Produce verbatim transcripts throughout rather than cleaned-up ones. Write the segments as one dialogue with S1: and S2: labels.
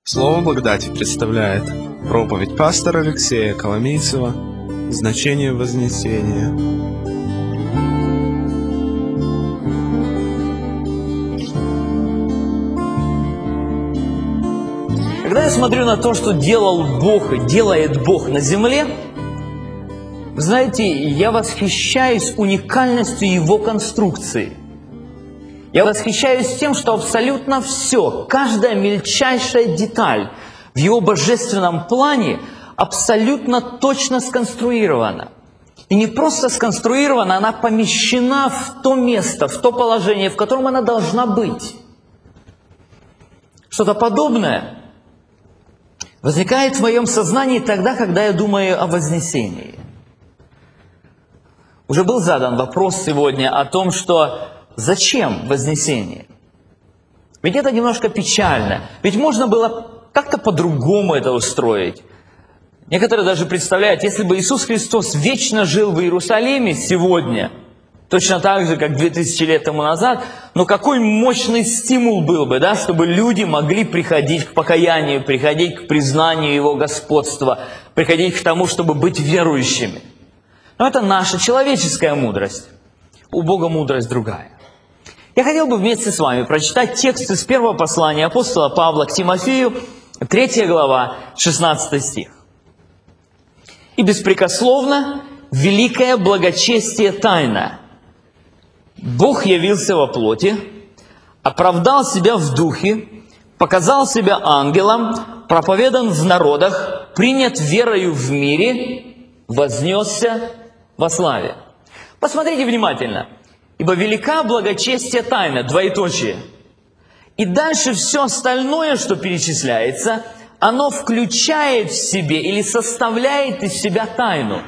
S1: Слово благодати представляет проповедь пастора Алексея Коломийцева «Значение вознесения».
S2: Когда я смотрю на то, что делал Бог и делает Бог на земле, вы знаете, я восхищаюсь уникальностью Его конструкции. Я восхищаюсь тем, что абсолютно все, каждая мельчайшая деталь в Его божественном плане абсолютно точно сконструирована. И не просто сконструирована, она помещена в то место, в то положение, в котором она должна быть. Что-то подобное возникает в моем сознании тогда, когда я думаю о вознесении. Уже был задан вопрос сегодня о том, что зачем вознесение? Ведь это немножко печально. Ведь можно было как-то по-другому это устроить. Некоторые даже представляют, если бы Иисус Христос вечно жил в Иерусалиме сегодня, точно так же, как две тысячи лет тому назад, но какой мощный стимул был бы, да, чтобы люди могли приходить к покаянию, приходить к признанию Его господства, приходить к тому, чтобы быть верующими. Но это наша человеческая мудрость. У Бога мудрость другая. Я хотел бы вместе с вами прочитать текст из первого послания апостола Павла к Тимофею, третья глава, шестнадцатый стих. «И беспрекословно великое благочестие тайна. Бог явился во плоти, оправдал себя в духе, показал себя ангелом, проповедан в народах, принят верою в мире, вознесся во славе». Посмотрите внимательно. «Ибо велика благочестие тайна», двоеточие. И дальше все остальное, что перечисляется, оно включает в себе или составляет из себя тайну.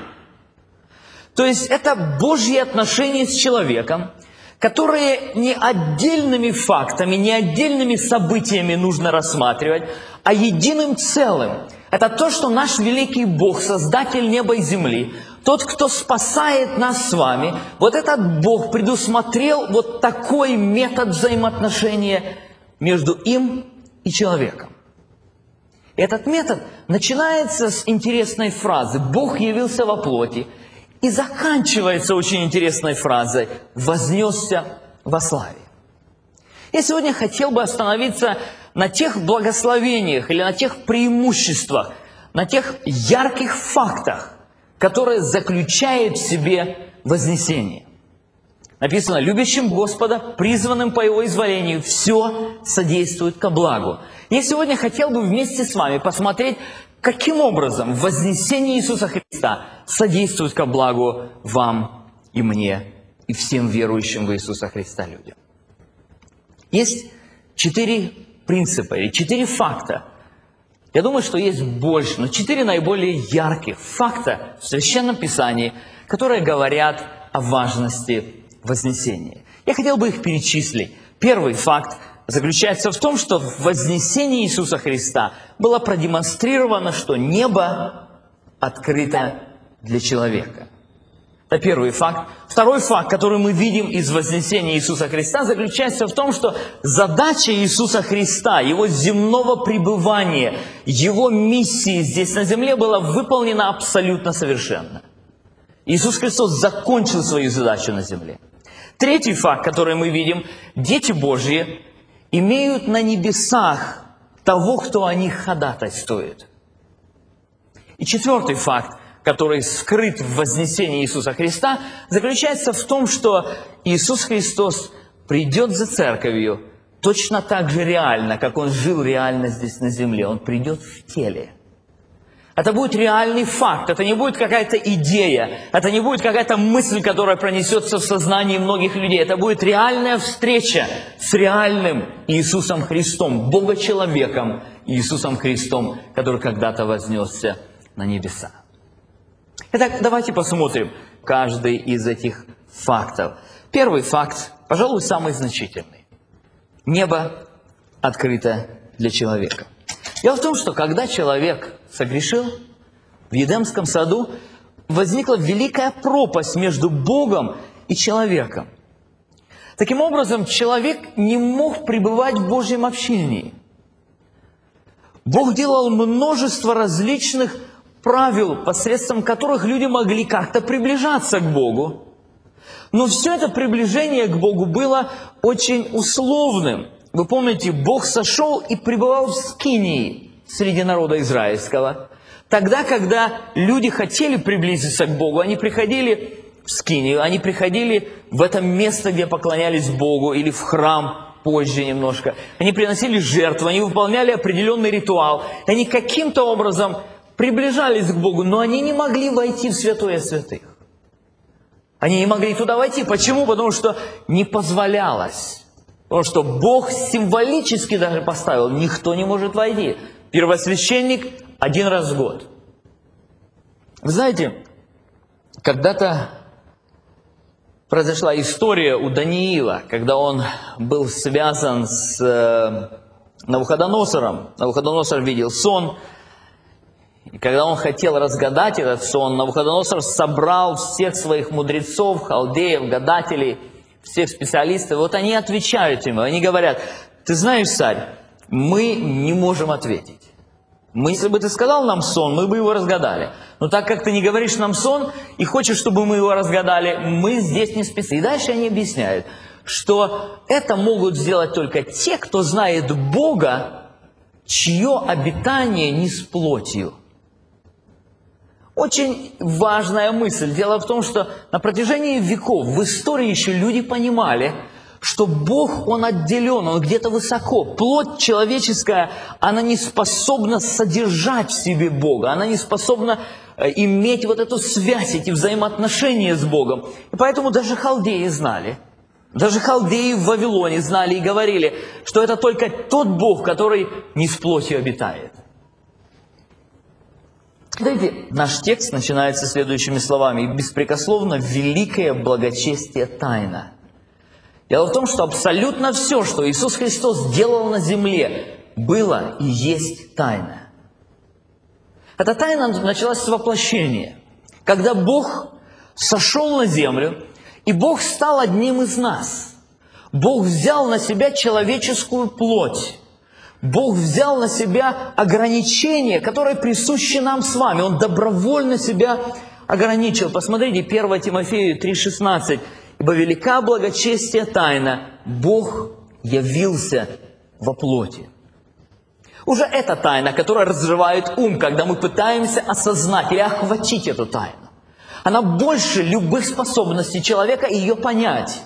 S2: То есть это Божьи отношения с человеком, которые не отдельными фактами, не отдельными событиями нужно рассматривать, а единым целым. Это то, что наш великий Бог, Создатель неба и земли, тот, кто спасает нас с вами, вот этот Бог предусмотрел вот такой метод взаимоотношения между им и человеком. Этот метод начинается с интересной фразы «Бог явился во плоти» и заканчивается очень интересной фразой «вознесся во славе». Я сегодня хотел бы остановиться на тех благословениях или на тех преимуществах, на тех ярких фактах, которые заключает в себе вознесение. Написано: «Любящим Господа, призванным по Его изволению, все содействует ко благу». Я сегодня хотел бы вместе с вами посмотреть, каким образом вознесение Иисуса Христа содействует ко благу вам и мне, и всем верующим в Иисуса Христа людям. Есть четыре принципа или четыре факта. Я думаю, что есть больше, но четыре наиболее ярких факта в Священном Писании, которые говорят о важности вознесения. Я хотел бы их перечислить. Первый факт заключается в том, что в вознесении Иисуса Христа было продемонстрировано, что небо открыто для человека. Это первый факт. Второй факт, который мы видим из вознесения Иисуса Христа, заключается в том, что задача Иисуса Христа, Его земного пребывания, Его миссии здесь на земле была выполнена абсолютно совершенно. Иисус Христос закончил свою задачу на земле. Третий факт, который мы видим: дети Божьи имеют на небесах того, кто о них ходатайствует. И четвертый факт, который скрыт в вознесении Иисуса Христа, заключается в том, что Иисус Христос придет за церковью точно так же реально, как Он жил реально здесь на земле. Он придет в теле. Это будет реальный факт, это не будет какая-то идея, это не будет какая-то мысль, которая пронесется в сознании многих людей. Это будет реальная встреча с реальным Иисусом Христом, Бога-человеком Иисусом Христом, который когда-то вознесся на небеса. Итак, давайте посмотрим каждый из этих фактов. Первый факт, пожалуй, самый значительный. Небо открыто для человека. Дело в том, что когда человек согрешил, в Едемском саду возникла великая пропасть между Богом и человеком. Таким образом, человек не мог пребывать в Божьем общении. Бог делал множество различных правил, посредством которых люди могли как-то приближаться к Богу. Но все это приближение к Богу было очень условным. Вы помните, Бог сошел и пребывал в Скинии среди народа израильского. Тогда, когда люди хотели приблизиться к Богу, они приходили в Скинию, они приходили в это место, где поклонялись Богу, или в храм позже немножко. Они приносили жертвы, они выполняли определенный ритуал. Они каким-то образом приближались к Богу, но они не могли войти в святое святых. Они не могли туда войти. Почему? Потому что не позволялось. Потому что Бог символически даже поставил, никто не может войти. Первосвященник один раз в год. Вы знаете, когда-то произошла история у Даниила, когда он был связан с э, Навуходоносором. Навуходоносор видел сон. И когда он хотел разгадать этот сон, Навуходоносор собрал всех своих мудрецов, халдеев, гадателей, всех специалистов. Вот они отвечают ему, они говорят: ты знаешь, царь, мы не можем ответить. Мы, если бы ты сказал нам сон, мы бы его разгадали. Но так как ты не говоришь нам сон и хочешь, чтобы мы его разгадали, мы здесь не специалисты. И дальше они объясняют, что это могут сделать только те, кто знает Бога, чье обитание не с плотью. Очень важная мысль. Дело в том, что на протяжении веков в истории еще люди понимали, что Бог, Он отделен, Он где-то высоко. Плоть человеческая, она не способна содержать в себе Бога, она не способна иметь вот эту связь, эти взаимоотношения с Богом. И поэтому даже халдеи знали, даже халдеи в Вавилоне знали и говорили, что это только тот Бог, который не с плотью обитает. Смотрите, наш текст начинается следующими словами: «И беспрекословно великое благочестие тайна». Дело в том, что абсолютно все, что Иисус Христос сделал на земле, было и есть тайна. Эта тайна началась с воплощения, когда Бог сошел на землю, и Бог стал одним из нас. Бог взял на себя человеческую плоть. Бог взял на себя ограничения, которые присущи нам с вами. Он добровольно себя ограничил. Посмотрите, первое Тимофею три шестнадцать. «Ибо велика благочестие тайна, Бог явился во плоти». Уже эта тайна, которая разрывает ум, когда мы пытаемся осознать или охватить эту тайну. Она больше любых способностей человека ее понять.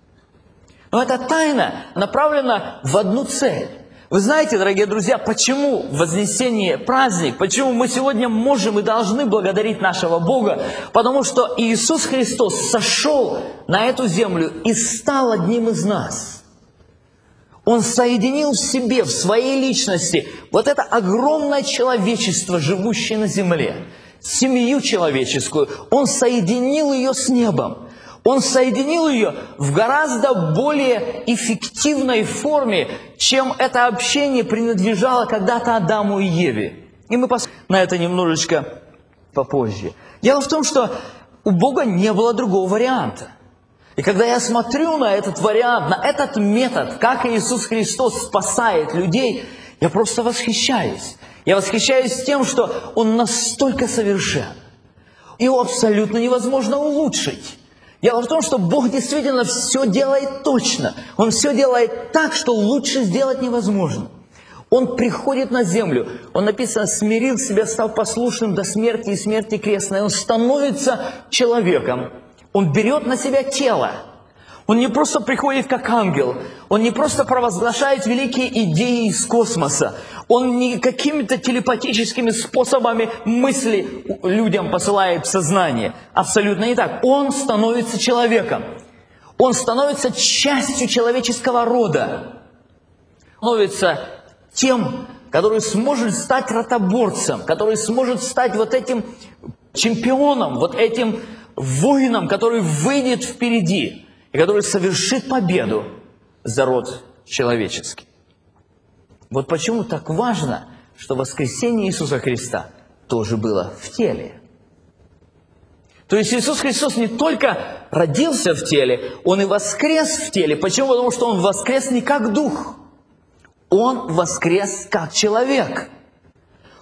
S2: Но эта тайна направлена в одну цель. Вы знаете, дорогие друзья, почему Вознесение праздник, почему мы сегодня можем и должны благодарить нашего Бога? Потому что Иисус Христос сошел на эту землю и стал одним из нас. Он соединил в себе, в своей личности, вот это огромное человечество, живущее на земле, семью человеческую. Он соединил ее с небом. Он соединил ее в гораздо более эффективной форме, чем это общение принадлежало когда-то Адаму и Еве. И мы посмотрим на это немножечко попозже. Дело в том, что у Бога не было другого варианта. И когда я смотрю на этот вариант, на этот метод, как Иисус Христос спасает людей, я просто восхищаюсь. Я восхищаюсь тем, что Он настолько совершен. Его абсолютно невозможно улучшить. Дело в том, что Бог действительно все делает точно. Он все делает так, что лучше сделать невозможно. Он приходит на землю. Он, написано, смирил себя, став послушным до смерти и смерти крестной. Он становится человеком. Он берет на себя тело. Он не просто приходит как ангел. Он не просто провозглашает великие идеи из космоса. Он не какими-то телепатическими способами мысли людям посылает в сознание. Абсолютно не так. Он становится человеком. Он становится частью человеческого рода. Становится тем, который сможет стать ротоборцем, который сможет стать вот этим чемпионом, вот этим воином, который выйдет впереди и который совершит победу за род человеческий. Вот почему так важно, что воскресение Иисуса Христа тоже было в теле. То есть Иисус Христос не только родился в теле, Он и воскрес в теле. Почему? Потому что Он воскрес не как дух. Он воскрес как человек.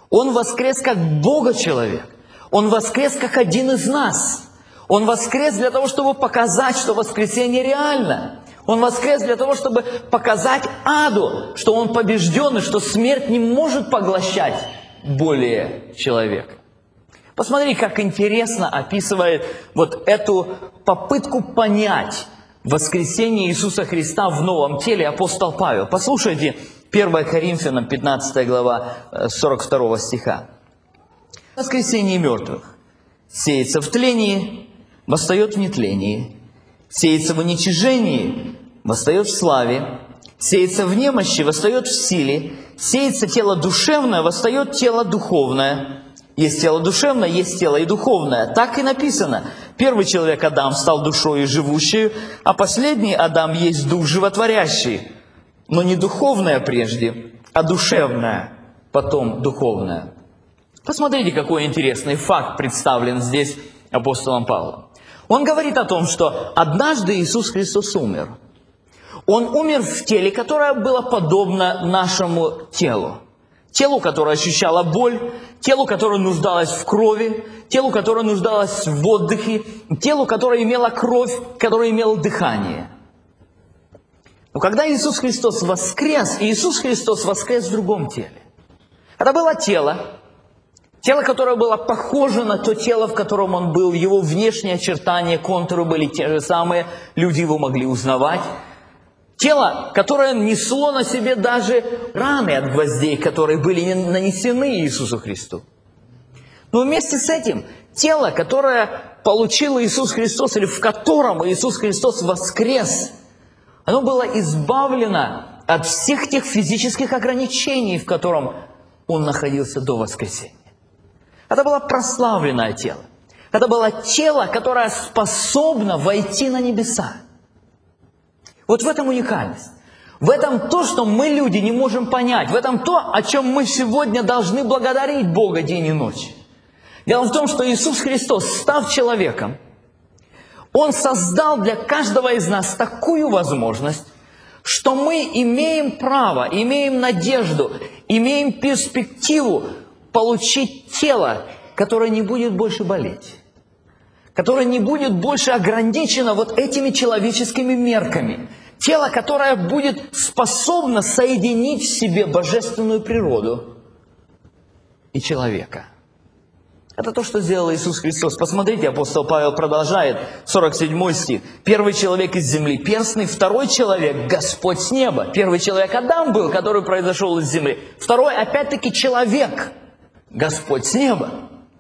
S2: Он воскрес как Бога-человек. Он воскрес как один из нас. Он воскрес для того, чтобы показать, что воскресение реально. Он воскрес для того, чтобы показать аду, что он побежден, и что смерть не может поглощать более человека. Посмотри, как интересно описывает вот эту попытку понять воскресение Иисуса Христа в новом теле апостол Павел. Послушайте, первое Коринфянам, пятнадцатая глава, сорок второго стиха. Воскресение мертвых сеется в тлении, восстает в нетлении, сеется в уничижении, восстает в славе, сеется в немощи, восстает в силе, сеется тело душевное, восстает тело духовное. Есть тело душевное, есть тело и духовное. Так и написано. Первый человек Адам стал душою живущей, а последний Адам есть дух животворящий. Но не духовное прежде, а душевное, потом духовное. Посмотрите, какой интересный факт представлен здесь апостолом Павлом. Он говорит о том, что однажды Иисус Христос умер. Он умер в теле, которое было подобно нашему телу. Телу, которое ощущало боль, телу, которое нуждалось в крови, телу, которое нуждалось в отдыхе, телу, которое имело кровь, которое имело дыхание. Но когда Иисус Христос воскрес, Иисус Христос воскрес в другом теле. Это было тело, тело, которое было похоже на то тело, в котором он был, его внешние очертания, контуры были те же самые, люди его могли узнавать. Тело, которое несло на себе даже раны от гвоздей, которые были нанесены Иисусу Христу. Но вместе с этим, тело, которое получил Иисус Христос, или в котором Иисус Христос воскрес, оно было избавлено от всех тех физических ограничений, в котором он находился до воскресения. Это было прославленное тело. Это было тело, которое способно войти на небеса. Вот в этом уникальность. В этом то, что мы, люди, не можем понять. В этом то, о чем мы сегодня должны благодарить Бога день и ночь. Дело в том, что Иисус Христос, став человеком, Он создал для каждого из нас такую возможность, что мы имеем право, имеем надежду, имеем перспективу получить тело, которое не будет больше болеть, которое не будет больше ограничено вот этими человеческими мерками. Тело, которое будет способно соединить в себе божественную природу и человека. Это то, что сделал Иисус Христос. Посмотрите, апостол Павел продолжает, сорок седьмой стих. Первый человек из земли перстный, второй человек Господь с неба. Первый человек Адам был, который произошел из земли. Второй, опять-таки, человек Господь с неба.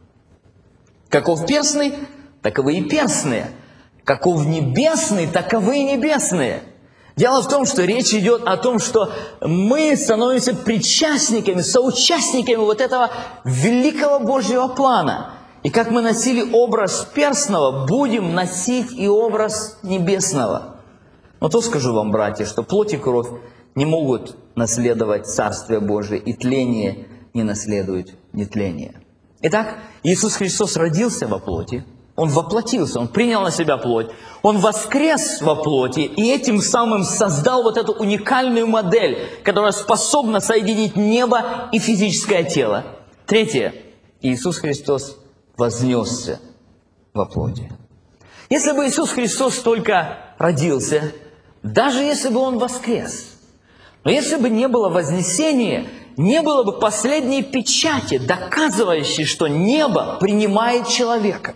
S2: Каков перстный, таковы и перстные. Каков небесный, таковы и небесные. Дело в том, что речь идет о том, что мы становимся причастниками, соучастниками вот этого великого Божьего плана. И как мы носили образ перстного, будем носить и образ небесного. Но то скажу вам, братья, что плоть и кровь не могут наследовать Царствие Божие, и тление не наследует нетление. Итак, Иисус Христос родился во плоти. Он воплотился, Он принял на себя плоть, Он воскрес во плоти и этим самым создал вот эту уникальную модель, которая способна соединить небо и физическое тело. Третье. Иисус Христос вознесся во плоти. Если бы Иисус Христос только родился, даже если бы Он воскрес, но если бы не было вознесения, не было бы последней печати, доказывающей, что небо принимает человека.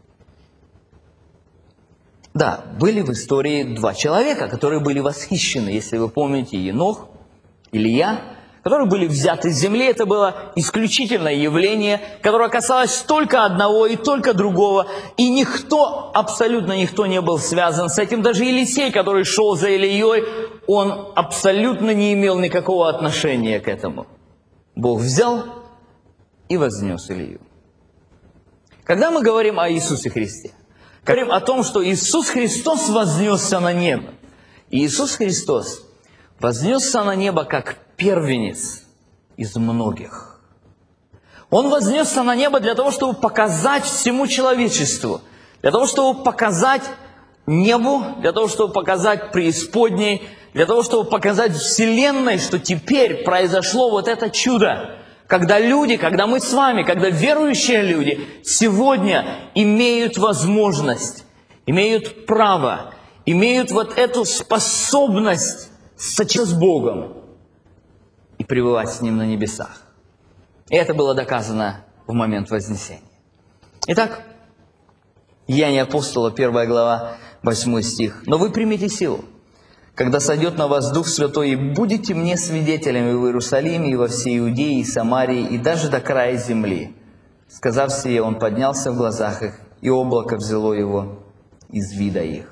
S2: Да, были в истории два человека, которые были восхищены, если вы помните, Енох, Илья, которые были взяты с земли. Это было исключительное явление, которое касалось только одного и только другого. И никто, абсолютно никто не был связан с этим. Даже Елисей, который шел за Ильей, он абсолютно не имел никакого отношения к этому. Бог взял и вознес Илью. Когда мы говорим о Иисусе Христе, говорим о том, что Иисус Христос вознесся на небо. И Иисус Христос вознесся на небо как первенец из многих. Он вознесся на небо для того, чтобы показать всему человечеству, для того, чтобы показать небу, для того, чтобы показать преисподней, для того, чтобы показать Вселенной, что теперь произошло вот это чудо, Когда люди, когда мы с вами, когда верующие люди сегодня имеют возможность, имеют право, имеют вот эту способность сочетаться с Богом и пребывать с Ним на небесах. И это было доказано в момент Вознесения. Итак, Деяния апостола, первая глава, восьмой стих. «Но вы примите силу, когда сойдет на вас Дух Святой, и будете мне свидетелями в Иерусалиме и во всей Иудее и Самарии, и даже до края земли». Сказав сие, он поднялся в глазах их, и облако взяло его из вида их.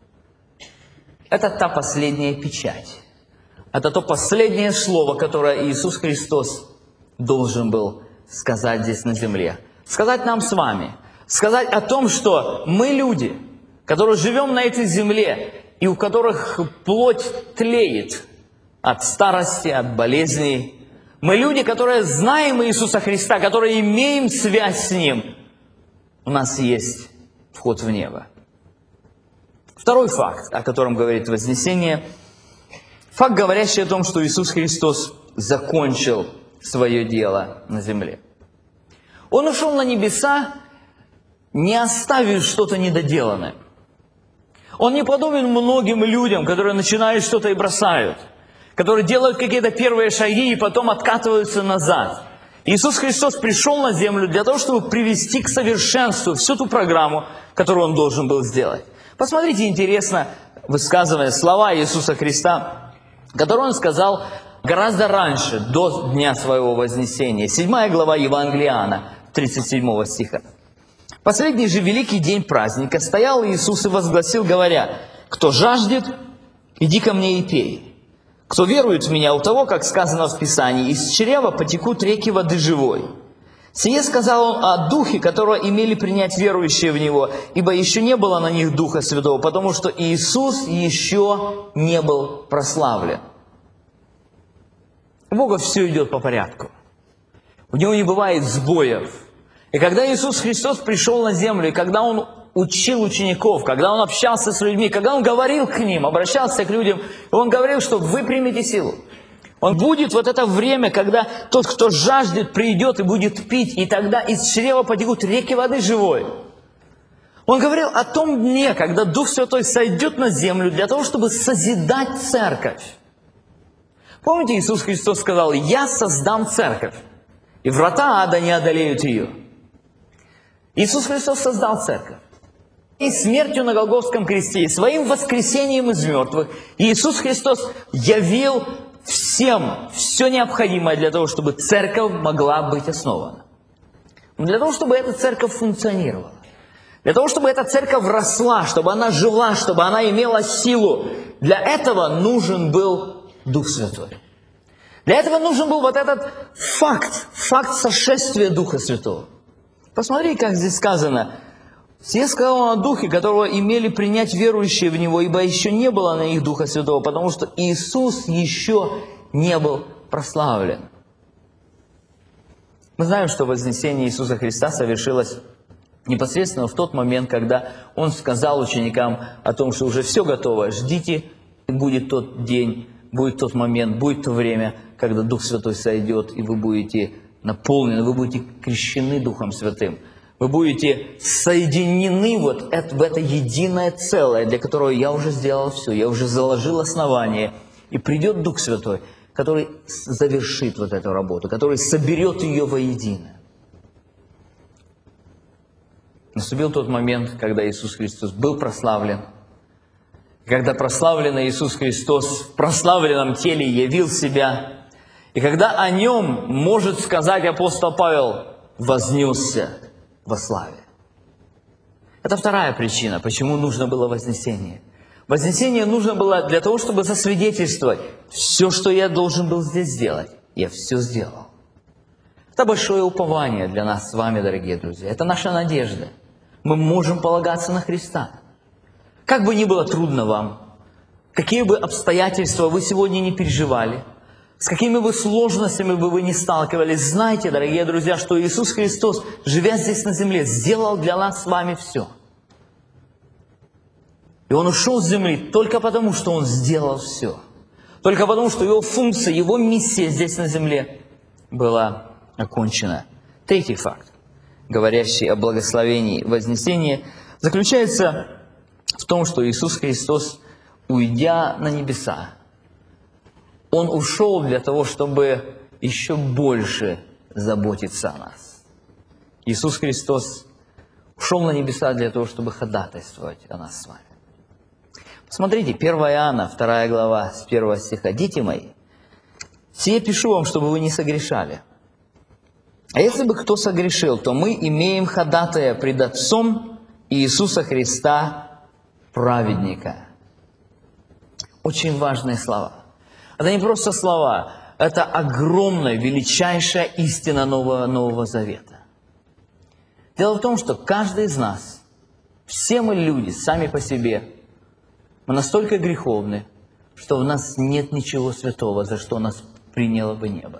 S2: Это та последняя печать. Это то последнее слово, которое Иисус Христос должен был сказать здесь на земле. Сказать нам с вами. Сказать о том, что мы люди, которые живем на этой земле, и у которых плоть тлеет от старости, от болезней. Мы люди, которые знаем Иисуса Христа, которые имеем связь с Ним. У нас есть вход в небо. Второй факт, о котором говорит Вознесение, факт, говорящий о том, что Иисус Христос закончил свое дело на земле. Он ушел на небеса, не оставив что-то недоделанное. Он не подобен многим людям, которые начинают что-то и бросают, которые делают какие-то первые шаги и потом откатываются назад. Иисус Христос пришел на землю для того, чтобы привести к совершенству всю ту программу, которую Он должен был сделать. Посмотрите, интересно, высказывая слова Иисуса Христа, которые Он сказал гораздо раньше, до дня своего Вознесения. Седьмая глава Евангелия Иоанна, тридцать седьмого стиха. «Последний же великий день праздника стоял Иисус и возгласил, говоря: кто жаждет, иди ко мне и пей. Кто верует в Меня, у того, как сказано в Писании, из чрева потекут реки воды живой. Сие сказал Он о Духе, которого имели принять верующие в Него, ибо еще не было на них Духа Святого, потому что Иисус еще не был прославлен». У Бога все идет по порядку. У Него не бывает сбоев. И когда Иисус Христос пришел на землю, и когда Он учил учеников, когда Он общался с людьми, когда Он говорил к ним, обращался к людям, Он говорил, что вы примете силу. Он будет вот это время, когда тот, кто жаждет, придет и будет пить, и тогда из чрева потекут реки воды живой. Он говорил о том дне, когда Дух Святой сойдет на землю для того, чтобы созидать церковь. Помните, Иисус Христос сказал: «Я создам церковь, и врата ада не одолеют ее». Иисус Христос создал церковь. И смертью на Голгофском кресте, и своим воскресением из мертвых, Иисус Христос явил всем все необходимое для того, чтобы церковь могла быть основана. Для того, чтобы эта церковь функционировала. Для того, чтобы эта церковь росла, чтобы она жила, чтобы она имела силу. Для этого нужен был Дух Святой. Для этого нужен был вот этот факт, факт сошествия Духа Святого. Посмотрите, как здесь сказано. «Сие сказал Он о Духе, которого имели принять верующие в Него, ибо еще не было на них Духа Святого, потому что Иисус еще не был прославлен». Мы знаем, что вознесение Иисуса Христа совершилось непосредственно в тот момент, когда Он сказал ученикам о том, что уже все готово, ждите, будет тот день, будет тот момент, будет то время, когда Дух Святой сойдет, и вы будете наполнены, вы будете крещены Духом Святым. Вы будете соединены вот в это единое целое, для которого я уже сделал все, я уже заложил основание. И придет Дух Святой, который завершит вот эту работу, который соберет ее воедино. Наступил тот момент, когда Иисус Христос был прославлен. Когда прославленный Иисус Христос в прославленном теле явил себя. И когда о Нем может сказать апостол Павел: «вознесся во славе». Это вторая причина, почему нужно было вознесение. Вознесение нужно было для того, чтобы засвидетельствовать: все, что я должен был здесь сделать, я все сделал. Это большое упование для нас с вами, дорогие друзья. Это наша надежда. Мы можем полагаться на Христа. Как бы ни было трудно вам, какие бы обстоятельства вы сегодня не переживали, с какими бы сложностями бы вы ни сталкивались, знайте, дорогие друзья, что Иисус Христос, живя здесь на земле, сделал для нас с вами все. И Он ушел с земли только потому, что Он сделал все. Только потому, что Его функция, Его миссия здесь на земле была окончено. Третий факт, говорящий о благословении вознесения, заключается в том, что Иисус Христос, уйдя на небеса, Он ушел для того, чтобы еще больше заботиться о нас. Иисус Христос ушел на небеса для того, чтобы ходатайствовать о нас с вами. Посмотрите, первое Иоанна, вторая глава, с первого стиха. «Дети мои, сие пишу вам, чтобы вы не согрешали. А если бы кто согрешил, то мы имеем ходатая пред Отцом Иисуса Христа, праведника». Очень важные слова. Это не просто слова, это огромная, величайшая истина Нового, Нового Завета. Дело в том, что каждый из нас, все мы люди сами по себе, мы настолько греховны, что в нас нет ничего святого, за что нас приняло бы небо.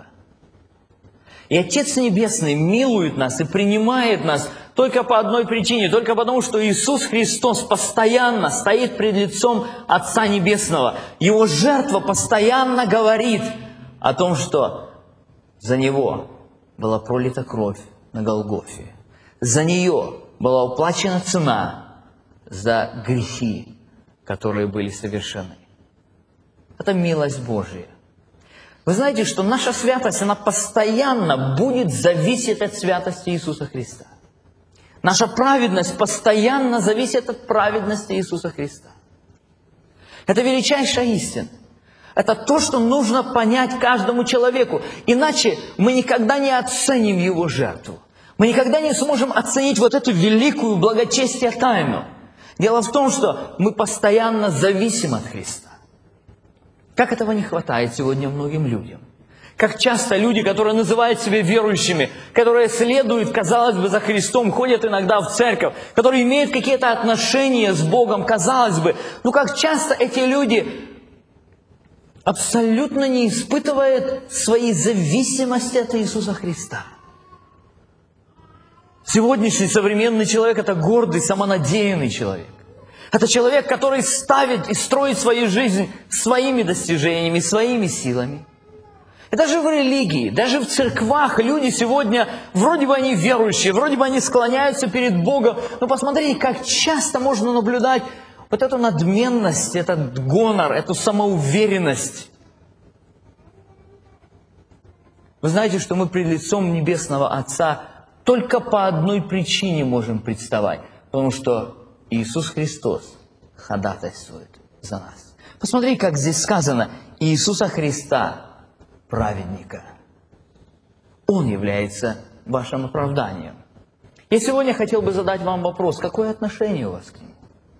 S2: И Отец Небесный милует нас и принимает нас только по одной причине, только потому, что Иисус Христос постоянно стоит пред лицом Отца Небесного. Его жертва постоянно говорит о том, что за Него была пролита кровь на Голгофе. За нее была уплачена цена за грехи, которые были совершены. Это милость Божия. Вы знаете, что наша святость, она постоянно будет зависеть от святости Иисуса Христа. Наша праведность постоянно зависит от праведности Иисуса Христа. Это величайшая истина. Это то, что нужно понять каждому человеку. Иначе мы никогда не оценим Его жертву. Мы никогда не сможем оценить вот эту великую благочестие тайну. Дело в том, что мы постоянно зависим от Христа. Как этого не хватает сегодня многим людям. Как часто люди, которые называют себя верующими, которые следуют, казалось бы, за Христом, ходят иногда в церковь, которые имеют какие-то отношения с Богом, казалось бы, ну как часто эти люди абсолютно не испытывают своей зависимости от Иисуса Христа. Сегодняшний современный человек – это гордый, самонадеянный человек. Это человек, который ставит и строит свою жизнь своими достижениями, своими силами. И даже в религии, даже в церквах люди сегодня, вроде бы они верующие, вроде бы они склоняются перед Богом, но посмотрите, как часто можно наблюдать вот эту надменность, этот гонор, эту самоуверенность. Вы знаете, что мы пред лицом Небесного Отца только по одной причине можем представать, потому что Иисус Христос ходатайствует за нас. Посмотри, как здесь сказано, Иисуса Христа, праведника. Он является вашим оправданием. Я сегодня хотел бы задать вам вопрос, какое отношение у вас к Нему?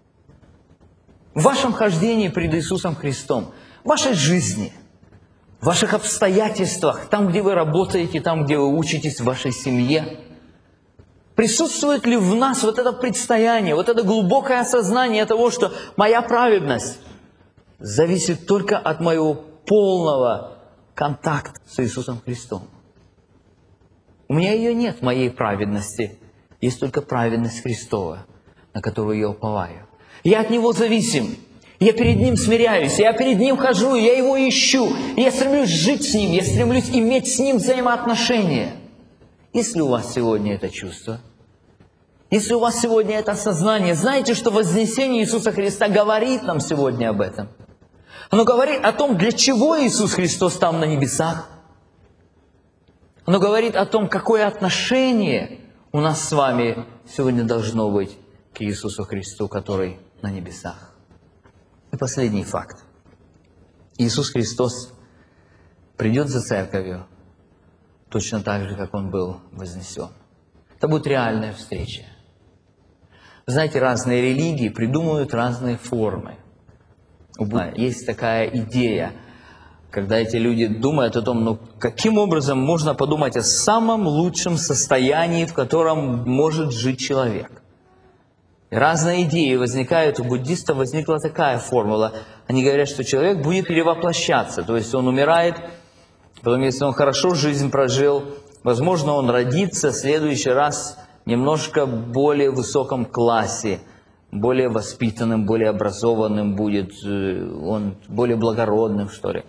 S2: В вашем хождении пред Иисусом Христом, в вашей жизни, в ваших обстоятельствах, там, где вы работаете, там, где вы учитесь, в вашей семье, присутствует ли в нас вот это предстояние, вот это глубокое осознание того, что моя праведность зависит только от моего полного контакта с Иисусом Христом? У меня ее нет, моей праведности. Есть только праведность Христова, на которую я уповаю. Я от Него зависим. Я перед Ним смиряюсь, я перед Ним хожу, я Его ищу. Я стремлюсь жить с Ним, я стремлюсь иметь с Ним взаимоотношения. Есть ли у вас сегодня это чувство? Если у вас сегодня это осознание, знаете, что вознесение Иисуса Христа говорит нам сегодня об этом? Оно говорит о том, для чего Иисус Христос там на небесах. Оно говорит о том, какое отношение у нас с вами сегодня должно быть к Иисусу Христу, который на небесах. И последний факт. Иисус Христос придет за церковью точно так же, как Он был вознесен. Это будет реальная встреча. Знаете, разные религии придумывают разные формы. Есть такая идея, когда эти люди думают о том, ну каким образом можно подумать о самом лучшем состоянии, в котором может жить человек. И разные идеи возникают, у буддистов возникла такая формула. Они говорят, что человек будет перевоплощаться, то есть он умирает, потом если он хорошо жизнь прожил, возможно, он родится в следующий раз немножко более высоком классе, более воспитанным, более образованным будет, он более благородным, что ли.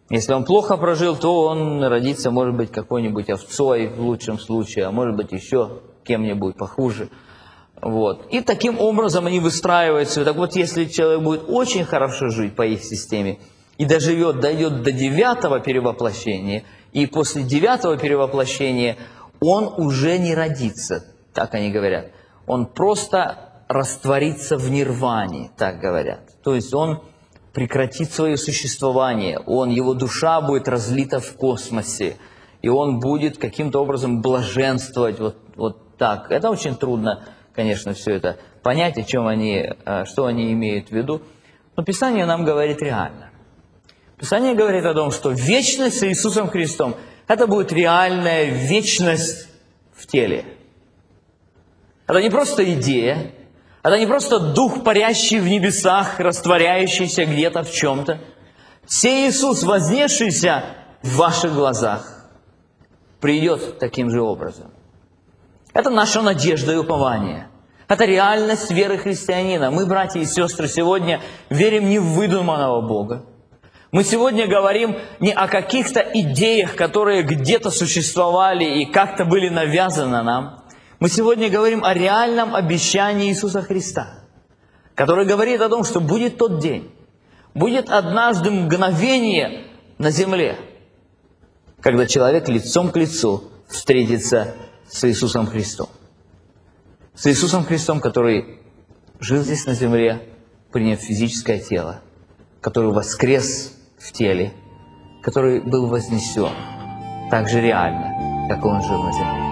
S2: Если он плохо прожил, то он родится, может быть, какой-нибудь овцой в лучшем случае, а может быть, еще кем-нибудь похуже. Вот. И таким образом они выстраиваются. Так вот, если человек будет очень хорошо жить по их системе и доживет, дойдет до девятого перевоплощения, и после девятого перевоплощения он уже не родится, так они говорят. Он просто растворится в нирване, так говорят. То есть он прекратит свое существование, он, его душа будет разлита в космосе, и он будет каким-то образом блаженствовать, вот, вот так. Это очень трудно, конечно, все это понять, о чем они, что они имеют в виду. Но Писание нам говорит реально. Писание говорит о том, что вечность с Иисусом Христом – это будет реальная вечность в теле. Это не просто идея, это не просто дух, парящий в небесах, растворяющийся где-то в чем-то. Сей Иисус, вознесшийся в ваших глазах, придет таким же образом. Это наша надежда и упование. Это реальность веры христианина. Мы, братья и сестры, сегодня верим не в выдуманного Бога. Мы сегодня говорим не о каких-то идеях, которые где-то существовали и как-то были навязаны нам. Мы сегодня говорим о реальном обещании Иисуса Христа, который говорит о том, что будет тот день, будет однажды мгновение на земле, когда человек лицом к лицу встретится с Иисусом Христом. С Иисусом Христом, который жил здесь на земле, приняв физическое тело, который воскрес в теле, который был вознесен так же реально, как Он жил на земле.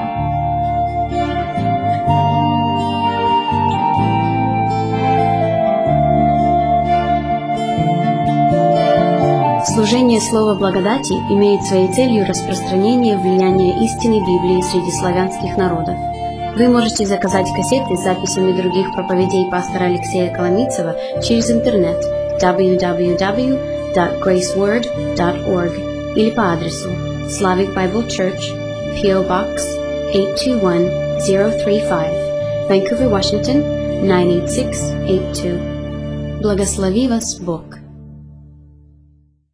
S3: Служение Слова Благодати имеет своей целью распространение влияния истины Библии среди славянских народов. Вы можете заказать кассеты с записями других проповедей пастора Алексея Коломийцева через интернет дабл ю дабл ю дабл ю точка грейс ворд точка орг или по адресу Slavic Bible Church, пи о Box eight two one zero three five, Vancouver, Washington nine eight six eight two. Благослови вас Бог!